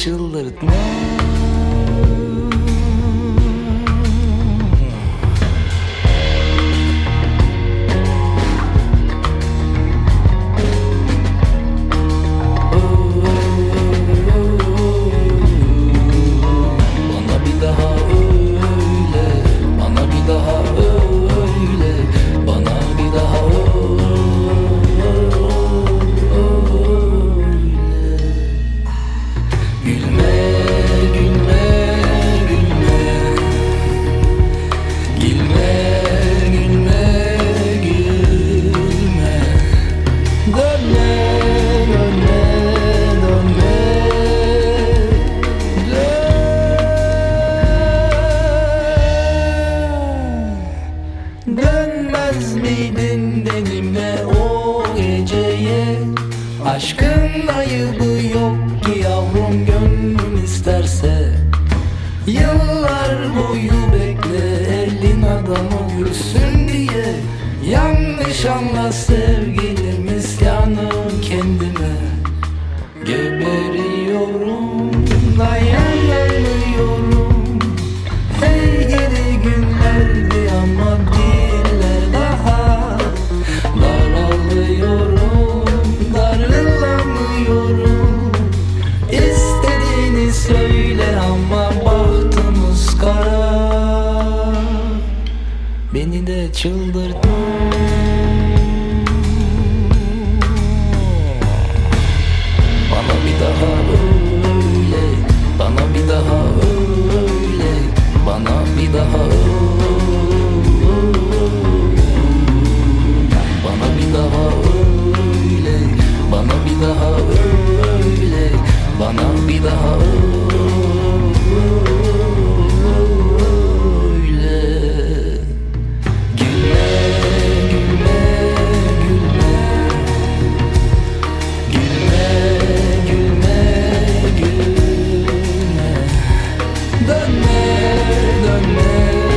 çıldırtma. Dönmez miydin benimle o geceye? Aşkın ayıbı yok ki yavrum, gönlün isterse. Yıllar boyu bekle, elin adamı gülsün diye. Yanlış anla sevgilim, isyanım kendime. Geberiyorum, dayanamıyorum. Hey gidi günlerdi ama dille daha. Daralıyorum, darılamıyorum. İstediğini söyle ama bahtımız kara. Beni de çıldırtma. Bana bir daha öyle, bana bir daha öyle, bana bir daha bana bir daha öyle, bana bir daha öyle, bana bir daha öyle. Gülme, gülme, gülme. Gülme, gülme, gülme. Dönme, dönme,